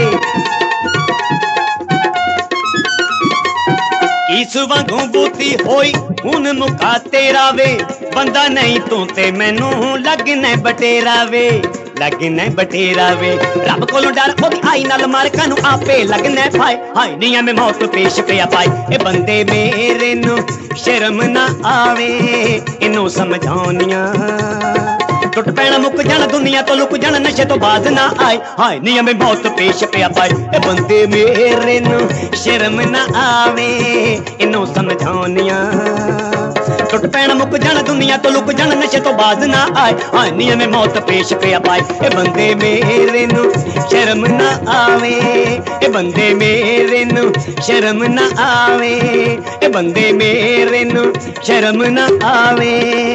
ਇਸ ਵਾਂਗੂ ਬੂਥੀ ਹੋਈ ਹੁਣ ਮੁਕਾ ਤੇਰਾ ਵੇ ਬੰਦਾ ਨਹੀਂ ਤੂੰ ਤੇ ਮੈਨੂੰ ਲੱਗਣਾ ਬਟੇਰਾ ਵੇ ਲੱਗਣਾ ਬਟੇਰਾ ਵੇ ਰੱਬ ਕੋਲੋਂ ਡਰ ਉਹਦੀ ਆਈ ਨਾਲ ਮਾਰਕਾਂ ਨੂੰ ਆਪੇ ਲੱਗਣਾ ਫਾਇ ਹਾਏ ਨੀ ਐਵੇਂ ਮੌਤ ਪੇਸ਼ ਪਿਆ ਪਾਏ ਇਹ ਬੰਦੇ ਮੇਰੇ ਨੂੰ ਸ਼ਰਮ ਨਾ ਆਵੇ ਇਹਨੂੰ ਸਮਝਾਉਣੀਆਂ ਟੁੱਟ ਪੈਣਾ ਮੁੱਕ ਜਾਣਾ ਦੁਨੀਆ ਤੋਂ ਲੁਕ ਜਾਣਾ ਨਸ਼ੇ ਤੋਂ ਬਾਅਦ ਨਾ ਆਏ ਹਾਏ ਨੀ ਐਵੇਂ ਮੌਤ ਪੇਸ਼ ਪਿਆ ਪਾਏ ਇਹ ਬੰਦੇ ਮੇਰੇ ਨੂੰ ਸ਼ਰਮ ਨਾ ਆਵੇ ਇਹਨੂੰ ਸਮਝਾਉਣੀਆਂ ਟੁੱਟ ਪੈਣਾ ਮੁੱਕ ਜਾਣਾ ਦੁਨੀਆ ਤੋਂ ਲੁਕ ਜਾਣਾ ਨਸ਼ੇ ਤੋਂ ਬਾਅਦ ਨਾ ਆਏ ਹਾਏ ਨੀ ਐਵੇਂ ਮੌਤ ਪੇਸ਼ ਪਿਆ ਪਾਏ ਇਹ ਬੰਦੇ ਮੇਰੇ ਨੂੰ ਸ਼ਰਮ ਨਾ ਆਵੇ ਇਹ ਬੰਦੇ ਮੇਰੇ ਨੂੰ ਸ਼ਰਮ ਨਾ ਆਵੇ ਇਹ ਬੰਦੇ ਮੇਰੇ ਨੂੰ ਸ਼ਰਮ ਨਾ ਆਵੇ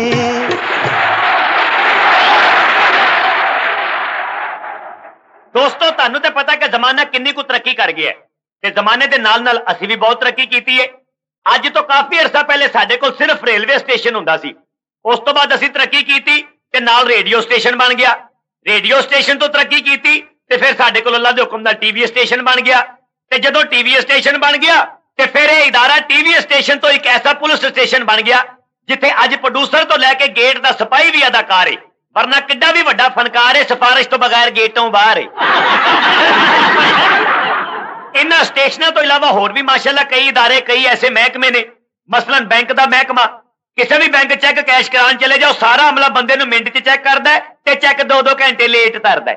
ਦੋਸਤੋ ਤੁਹਾਨੂੰ ਤੇ ਪਤਾ ਕਿ ਜ਼ਮਾਨਾ ਕਿੰਨੀ ਕੁ ਤਰੱਕੀ ਕਰ ਗਿਆ ਤੇ ਜ਼ਮਾਨੇ ਦੇ ਨਾਲ ਨਾਲ ਅਸੀਂ ਵੀ ਬਹੁਤ ਤਰੱਕੀ ਕੀਤੀ ਹੈ ਅੱਜ ਤੋਂ ਕਾਫੀ ਅਰਸਾ ਪਹਿਲੇ ਸਾਡੇ ਕੋਲ ਸਿਰਫ ਰੇਲਵੇ ਸਟੇਸ਼ਨ ਹੁੰਦਾ ਸੀ ਉਸ ਤੋਂ ਬਾਅਦ ਅਸੀਂ ਤਰੱਕੀ ਕੀਤੀ ਤੇ ਨਾਲ ਰੇਡੀਓ ਸਟੇਸ਼ਨ ਬਣ ਗਿਆ ਰੇਡੀਓ ਸਟੇਸ਼ਨ ਤੋਂ ਤਰੱਕੀ ਕੀਤੀ ਤੇ ਫਿਰ ਸਾਡੇ ਕੋਲ ਅੱਲਾ ਦੇ ਹੁਕਮ ਨਾਲ ਟੀਵੀ ਸਟੇਸ਼ਨ ਬਣ ਗਿਆ ਤੇ ਜਦੋਂ ਟੀਵੀ ਸਟੇਸ਼ਨ ਬਣ ਗਿਆ ਤੇ ਫਿਰ ਇਹ ਇਦਾਰਾ ਟੀਵੀ ਸਟੇਸ਼ਨ ਤੋਂ ਇੱਕ ਐਸਾ ਪੁਲਿਸ ਸਟੇਸ਼ਨ ਬਣ ਗਿਆ ਜਿੱਥੇ ਅੱਜ ਪ੍ਰੋਡਿਊਸਰ ਤੋਂ ਲੈ ਕੇ ਗੇਟ ਦਾ ਸਿਪਾਹੀ ਵੀ ਅਦਾਕਾਰ ਹੈ ਵਰਨਾ ਕਿੱਡਾ ਵੀ ਵੱਡਾ ਫਨਕਾਰ ਹੈ ਸਿਫਾਰਿਸ਼ ਤੋਂ ਬਗੈਰ ਗੇਟੋਂ ਬਾਹਰ ਹੈ ਇਹਨਾਂ ਸਟੇਸ਼ਨਾਂ ਤੋਂ ਇਲਾਵਾ ਹੋਰ ਵੀ ਮਾਸ਼ਾਅੱਲਾ ਕਈ ਇਦਾਰੇ ਕਈ ਐਸੇ ਮਹਿਕਮੇ ਨੇ ਮਸਲਨ ਬੈਂਕ ਦਾ ਮਹਿਕਮਾ ਕਿਸੇ ਵੀ ਬੈਂਕ ਚੈੱਕ ਕੈਸ਼ ਕਰਾਉਣ ਚਲੇ ਜਾਓ ਸਾਰਾ ਅਮਲਾ ਬੰਦੇ ਨੂੰ ਮਿੰਟ 'ਚ ਚੈੱਕ ਕਰਦਾ ਤੇ ਚੈੱਕ 2-2 ਘੰਟੇ ਲੇਟ ਧਰਦਾ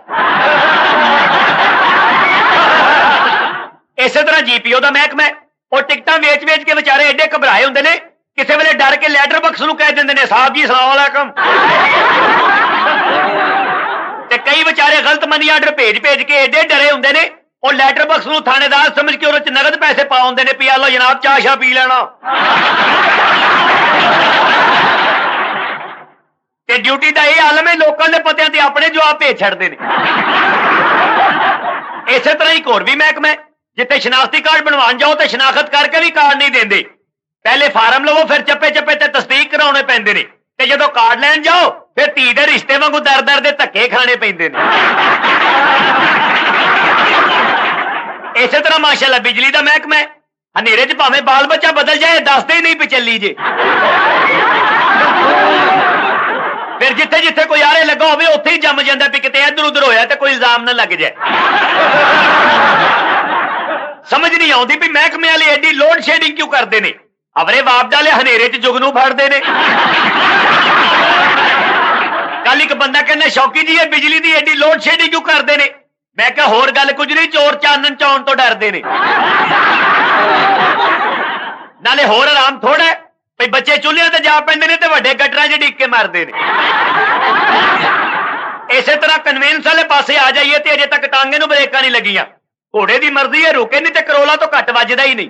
ਇਸੇ ਤਰ੍ਹਾਂ ਜੀਪੀਓ ਦਾ ਮਹਿਕਮਾ ਉਹ ਟਿਕਟਾਂ ਵੇਚ-ਵੇਚ ਕੇ ਵਿਚਾਰੇ ਐਡੇ ਘਬਰਾਏ ਹੁੰਦੇ ਨੇ ਕਿਸੇ ਵੇਲੇ ਡਰ ਕੇ ਲੈਟਰ ਬਾਕਸ ਨੂੰ ਕਹਿ ਦਿੰਦੇ ਨੇ ਸਾਹਿਬ ਜੀ ਸਲਾਮ ਅਲੈਕਮ ਤੇ ਕਈ ਵਿਚਾਰੇ ਗਲਤ ਮਨੀ ਆਰਡਰ ਭੇਜ ਕੇ ਐਡੇ ਡਰੇ ਹੁੰਦੇ ਨੇ ਉਹ ਲੈਟਰ ਬਾਕਸ ਨੂੰ ਥਾਣੇਦਾਰ ਸਮਝ ਕੇ ਉਹਦੇ 'ਚ ਨਗਦ ਪੈਸੇ ਪਾ ਹੁੰਦੇ ਨੇ ਵੀ ਆ ਲਓ ਜਨਾਬ ਚਾਹ ਸ਼ਾਹ ਪੀ ਲੈਣਾ ਤੇ ਡਿਊਟੀ ਦਾ ਇਹ ਆਲਮ ਹੈ ਲੋਕਾਂ ਦੇ ਪਤਿਆਂ ਤੇ ਆਪਣੇ ਜਵਾਬ ਭੇਜ ਛੱਡਦੇ ਨੇ ਇਸੇ ਤਰ੍ਹਾਂ ਇੱਕ ਹੋਰ ਵੀ ਮਹਿਕਮਾ ਜਿੱਥੇ ਸ਼ਨਾਖਤੀ ਕਾਰਡ ਬਣਵਾਉਣ ਜਾਓ ਤੇ ਸ਼ਨਾਖਤ ਕਰਕੇ ਵੀ ਕਾਰਡ ਨਹੀਂ ਦਿੰਦੇ ਪਹਿਲੇ ਫਾਰਮ ਲਵੋ ਫਿਰ ਚੱਪੇ ਤੇ ਤਸਦੀਕ ਕਰਾਉਣੇ ਪੈਂਦੇ ਨੇ ਤੇ ਜਦੋਂ ਕਾਰਡ ਲੈਣ ਜਾਓ ਫਿਰ ਧੀ ਦੇ ਰਿਸ਼ਤੇ ਵਾਂਗੂ ਦਰ ਦੇ ਧੱਕੇ ਖਾਣੇ ਪੈਂਦੇ ਨੇ ਇਸੇ ਤਰ੍ਹਾਂ ਮਾਸ਼ਾਅੱਲਾ ਬਿਜਲੀ ਦਾ ਮਹਿਕਮਾ ਹਨੇਰੇ 'ਚ ਭਾਵੇਂ ਬਾਲ ਬੱਚਾ ਬਦਲ ਜਾਏ ਦੱਸਦੇ ਹੀ ਨਹੀਂ ਪਿਛਲੀ ਜੇ ਫਿਰ ਜਿੱਥੇ ਕੋਈ ਆਰੇ ਲੱਗਾ ਹੋਵੇ ਉੱਥੇ ਹੀ ਜੰਮ ਜਾਂਦਾ ਵੀ ਕਿਤੇ ਇੱਧਰ ਉੱਧਰ ਹੋਇਆ ਤੇ ਕੋਈ ਇਲਜ਼ਾਮ ਨਾ ਲੱਗ ਜਾਏ ਸਮਝ ਨਹੀਂ ਆਉਂਦੀ ਵੀ ਮਹਿਕਮੇ ਵਾਲੇ ਐਡੀ ਲੋਡ ਸ਼ੇਡਿੰਗ ਕਿਉਂ ਕਰਦੇ ਨੇ ਅਵਰੇ ਬਾਪ ਵਾਲੇ ਹਨੇਰੇ 'ਚ ਜੁਗ ਨੂੰ ਫੜਦੇ ਨੇ ਕੱਲ ਇੱਕ ਬੰਦਾ ਕਹਿੰਦਾ ਸ਼ੌਕੀ ਜੀ ਇਹ ਬਿਜਲੀ ਦੀ ਐਡੀ ਲੋਡ ਸ਼ੇਡਿੰਗ ਕਿਉਂ ਕਰਦੇ ਨੇ ਮੈਂ ਕਿਹਾ ਹੋਰ ਗੱਲ ਕੁਝ ਨਹੀਂ ਚੋਰ ਚਾਨਣ ਚਾਉਣ ਤੋਂ ਡਰਦੇ ਨੇ ਨਾਲੇ ਹੋਰ ਆਰਾਮ ਥੋੜਾ ਭਈ ਬੱਚੇ ਚੁੱਲ੍ਹਿਆਂ ਤੇ ਜਾ ਪੈਂਦੇ ਨੇ ਤੇ ਵੱਡੇ ਗਟਰਾਂ 'ਚ ਡਿੱਗ ਕੇ ਮਰਦੇ ਨੇ ਇਸੇ ਤਰ੍ਹਾਂ ਕਨਵੈਂਸ ਵਾਲੇ ਪਾਸੇ ਆ ਜਾਈਏ ਤੇ ਅਜੇ ਤੱਕ ਟਾਂਗੇ ਨੂੰ ਬ੍ਰੇਕਾਂ ਨਹੀਂ ਲੱਗੀਆਂ ਘੋੜੇ ਦੀ ਮਰਜ਼ੀ ਹੈ ਰੁਕੇ ਨਹੀਂ ਤੇ ਕਰੋਲਾ ਤੋਂ ਘੱਟ ਵੱਜਦਾ ਹੀ ਨਹੀਂ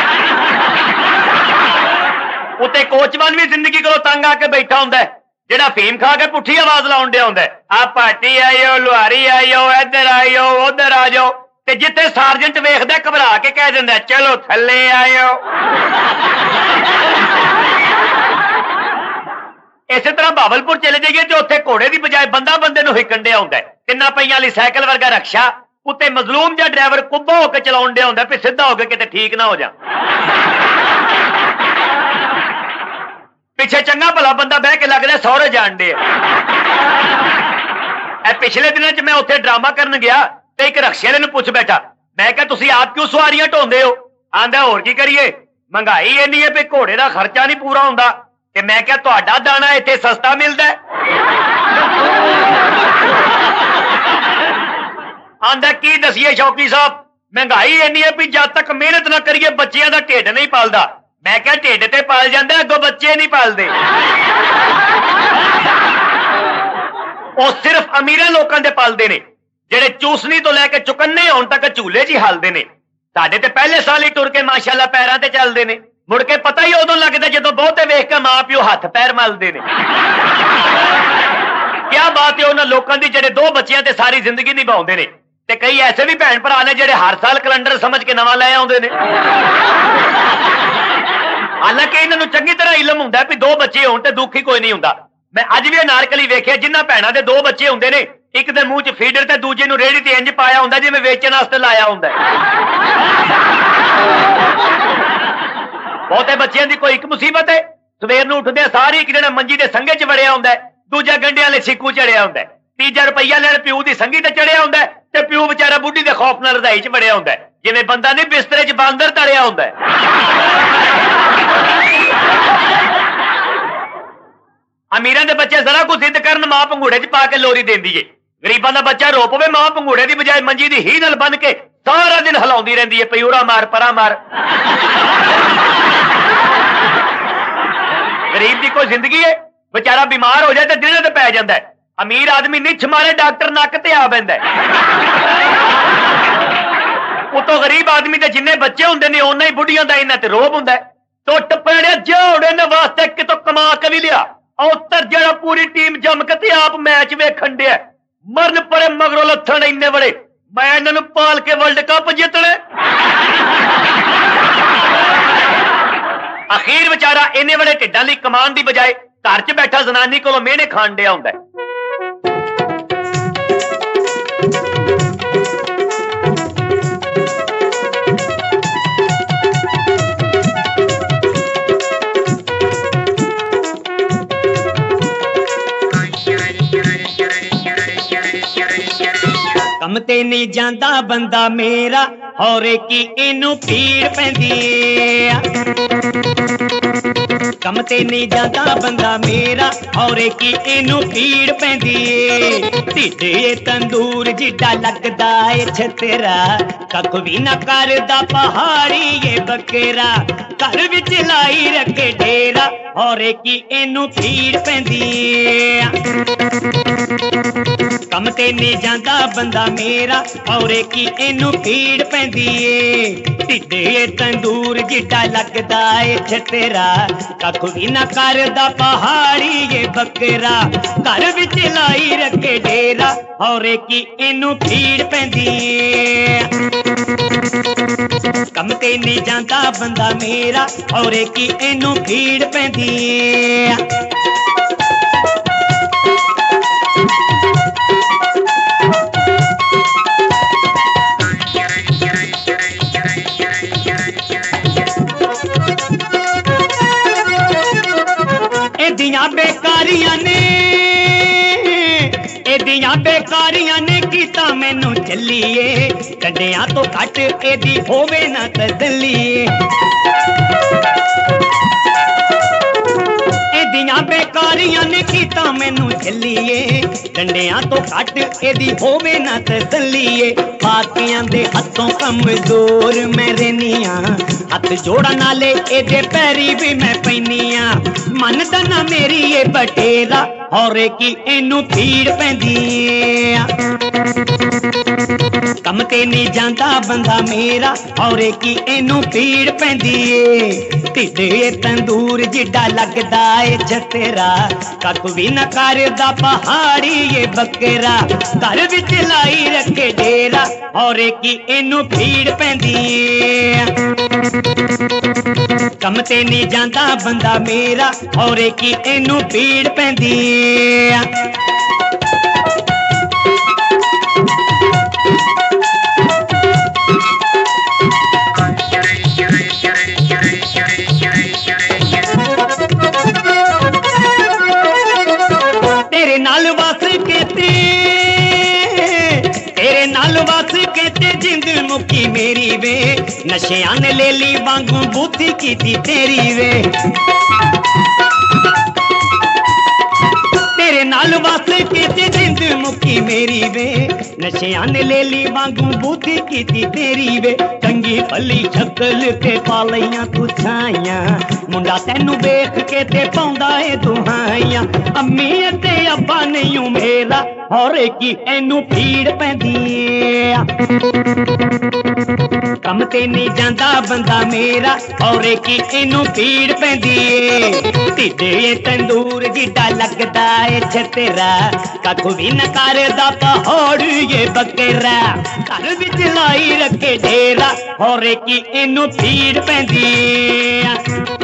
ਉੱਤੇ ਕੋਚਵਾਨ ਵੀ ਜ਼ਿੰਦਗੀ ਕੋਲੋਂ ਤੰਗ ਆ ਕੇ ਬੈਠਾ ਹੁੰਦਾ ਜਿਹੜਾ ਫੀਮ ਖਾ ਕੇ ਪੁੱਠੀ ਆਵਾਜ਼ ਲਾਉਣ ਡਿਆ ਹੁੰਦਾ ਆ ਭਾਟੀ ਆਇਓ ਲੁਹਾਰੀ ਆਇਓ ਇੱਧਰ ਆਇਓ ਉੱਧਰ ਆ ਜਾਓ ਤੇ ਜਿੱਥੇ ਸਾਰਜੈਂਟ ਵੇਖਦਾ ਘਬਰਾ ਕੇ ਕਹਿ ਦਿੰਦਾ ਚਲੋ ਥੱਲੇ ਆਇਓ ਇਸੇ ਤਰ੍ਹਾਂ ਬਾਵਲਪੁਰ ਚਲੇ ਜਾਈਏ ਤੇ ਉੱਥੇ ਘੋੜੇ ਦੀ ਬਜਾਏ ਬੰਦਾ ਬੰਦੇ ਨੂੰ ਹਿੱਕਣ ਡਿਆ ਹੁੰਦਾ ਤਿੰਨਾਂ ਪਹੀਆਂ ਵਾਲੀ ਸਾਈਕਲ ਵਰਗਾ ਰਕਸ਼ਾ ਉੱਤੇ ਮਜ਼ਲੂਮ ਜਾਂ ਡਰਾਈਵਰ ਕੁੱਬਾ ਹੋ ਕੇ ਚਲਾਉਣ ਡਿਆ ਹੁੰਦਾ ਵੀ ਸਿੱਧਾ ਹੋ ਕੇ ਕਿਤੇ ਠੀਕ ਨਾ ਹੋ ਜਾ ਪਿੱਛੇ ਚੰਗਾ ਭਲਾ ਬੰਦਾ ਬਹਿ ਕੇ ਲੱਗਦਾ ਸਹੁਰੇ ਜਾਣ ਡੇ ਇਹ ਪਿਛਲੇ ਦਿਨਾਂ 'ਚ ਮੈਂ ਉੱਥੇ ਡਰਾਮਾ ਕਰਨ ਗਿਆ ਤੇ ਇੱਕ ਰਕਸ਼ੇ ਵਾਲੇ ਨੂੰ ਪੁੱਛ ਬੈਠਾ ਮੈਂ ਕਿਹਾ ਤੁਸੀਂ ਆਪ ਕਿਉਂ ਸਵਾਰੀਆਂ ਢੋਂਦੇ ਹੋ ਆਂਦਾ ਹੋਰ ਕੀ ਕਰੀਏ ਮਹਿੰਗਾਈ ਇੰਨੀ ਹੈ ਵੀ ਘੋੜੇ ਦਾ ਖਰਚਾ ਨਹੀਂ ਪੂਰਾ ਹੁੰਦਾ ਤੇ ਮੈਂ ਕਿਹਾ ਤੁਹਾਡਾ ਦਾਣਾ ਇੱਥੇ ਸਸਤਾ ਮਿਲਦਾ ਆਂਦਾ ਕੀ ਦਸੀਏ ਸ਼ੌਕੀ ਸਾਹਿਬ ਮਹਿੰਗਾਈ ਇੰਨੀ ਹੈ ਵੀ ਜਦ ਤੱਕ ਮਿਹਨਤ ਨਾ ਕਰੀਏ ਬੱਚਿਆਂ ਦਾ ਢਿੱਡ ਨਹੀਂ ਪਲਦਾ ਮੈਂ ਕਿਹਾ ਢਿੱਡ ਤੇ ਪਲ ਜਾਂਦਾ ਅੱਗੋਂ ਬੱਚੇ ਨਹੀਂ ਪਲਦੇ ਉਹ ਸਿਰਫ ਅਮੀਰਾਂ ਲੋਕਾਂ ਦੇ ਪਲਦੇ ਨੇ ਜਿਹੜੇ ਚੂਸਣੀ ਤੋਂ ਲੈ ਕੇ ਚੁਕੰਨੇ ਹੋਣ ਤੱਕ ਝੂਲੇ 'ਚ ਹੀ ਹਲਦੇ ਨੇ ਸਾਡੇ ਤੇ ਪਹਿਲੇ ਸਾਲ ਹੀ ਟੁਰ ਕੇ ਮਾਸ਼ਾਅੱਲਾ ਪੈਰਾਂ ਤੇ ਚੱਲਦੇ ਨੇ ਮੁੜ ਕੇ ਪਤਾ ਹੀ ਉਦੋਂ ਲੱਗਦਾ ਜਦੋਂ ਬਹੁਤੇ ਵੇਖ ਕੇ ਮਾਂ ਪਿਓ ਹੱਥ ਪੈਰ ਮਲਦੇ ਨੇ ਕਿਆ ਬਾਤ ਹੈ ਉਹਨਾਂ ਲੋਕਾਂ ਦੀ ਜਿਹੜੇ 2 ਬੱਚਿਆਂ ਤੇ ਸਾਰੀ ਜ਼ਿੰਦਗੀ ਨਿਭਾਉਂਦੇ ਨੇ ਤੇ ਕਈ ਐਸੇ ਵੀ ਭੈਣ ਭਰਾ ਨੇ ਜਿਹੜੇ ਹਰ ਸਾਲ ਕੈਲੰਡਰ ਸਮਝ ਕੇ ਨਵਾਂ ਲੈ ਆਉਂਦੇ ਨੇ हालांकि इन्हों चंगी तरह इलम हुंदा भी 2 बच्चे होण ते दुख ही कोई नहीं हुंदा। मैं अज भी अनारकली वेखिया जिन्हां भैणां दे 2 बच्चे हुंदे ने, एक दे मूंह च फीडर ते दूजे नूं रेहड़ी ते इंज पाया हुंदा जिवें वेचण वास्ते लाया हुंदा है। बहुते बच्चियां दी कोई एक मुसीबत है, सवेर नूं उठदे सारी एक जना मंजी दे संगे च वड़िया हुंदा है, दूजा गंढियां वाले छिक्कू चढ़िया हुंदा है, तीजा रुपया लैण प्यू दी संगी ते चढ़िया हुंदा है ते प्यू बेचारा बुढ़ी दे खौफ नाल रजाई च वड़िया हुंदा है, जिवें बंदा नहीं बिस्तरे च बांदर तड़िया हुंदा है। अमीरां दे बच्चे जरा कुछ जिद करन मां पंगूड़े च पा के लोरी देंदी है, गरीबां दा बच्चा रो पवे मां पंगूड़े दी बजाय मंजी दी ही नाल बन के सारा दिन हिलाउंदी रहिंदी है, पयूरा मार परा मार। गरीब दी कोई जिंदगी है, बेचारा बीमार हो जाए तो दिने ते पै जांदा है, अमीर आदमी निछ मारे डॉक्टर नक ते आ बैंदा है। उतो गरीब आदमी दे जिन्ने बच्चे हुंदे ने उन्ना ही बुढ़ियां दा इन्हां ते रोब हुंदा है। टुट पैणे जोड़े ने वास्ते कितों कमा के भी लिया, औतर जड़ा पूरी टीम जम के ते आप मैच वेखण दिया, मरन पड़े मगरों लथण इन्ने बड़े, मैं इन्हां नूं पाल के वर्ल्ड कप जितने। अखीर बेचारा इन्ने बड़े ढिड्डां लई कमान दी बजाय घर च बैठा जनानी कोलों मेहने खाण दिया हुंदा है। कम ते नहीं जांदा बंदा मेरा होरे की इनू पीड़ पैंदी है। कम ते नहीं जांदा बंदा मेरा होरे की इनू पीड़ पैंदी है। ढिड ये तंदूर जिड्डा लगदा है छतेरा, कख भी ना करदा पहाड़ी ये बकेरा, घर विच लाई रखे डेरा होरे की इनू पीड़ पैंदी है। कम ते नहीं जांदा बंदा मेरा औरे की इनू पीड़ पैंदी है। ढिड ये तंदूर जिड्डा लगदा है छतेरा, कख भी ना करदा पहाड़ी ये बकरा, घर विच लाई रखे डेरा औरे की इनू पीड़ पैंदी है। कम ते नहीं जांदा बंदा मेरा औरे की इनू पीड़ पैंदी है। बेकारियां ने कीता मैनू चलिए, डंडियां तो घट एदी होवे ना तसल्ली। एदियां बेकारियां ने कीता मैनू चलिए, डंडियां तो घट एदी होवे ना तसल्ली। बाकियां दे हथों कमजोर मैं रहनिया, हथ जोड़ा नाले एदे पैरी भी मैं पैनिया, मनदा ना मेरी ये बटेरा होरे की इनू पीड़ पैंदी है। कम ते नहीं जांदा बंदा मेरा औरे की इनू पीड़ पैंदी है। ढिड ये तंदूर जिड्डा लगदा है छतेरा, कख भी न करदा पहाड़ी ये बकरा, घर विच लाई रखे डेरा औरे की इनू पीड़ पैंदी है। कम ते नहीं जांदा बंदा मेरा औरे की इनू पीड़ पैंदी है। तेरे नाल वस के ते जिंद मुक्की मेरी वे, नशियां ने ले ली वांगू बुद्धि कीती तेरी वे। तेरे नाल वस के ते जिंद मुक्की मेरी वे, नशियां ने ले ली वांगू बुद्धि कीती तेरी वे। चंगी भली शक्ल ते पालियां तू छाइयां, मुंडा तैनू वेख के ते पाउंदा ए दुहाइयां, अम्मी ते अब्बा नहीं मेरा होरे की इनू पीड़ पैंदी है। कम ते नहीं जांदा बंदा मेरा औरे की इनू पीड़ पैंदी है। ढिड ये तंदूर जिड्डा लगदा है छतेरा, कख भी न करदा पहाड़ ये बकरा, घर विच लाई रखे डेरा होरे की इनू पीड़ पैंदी है।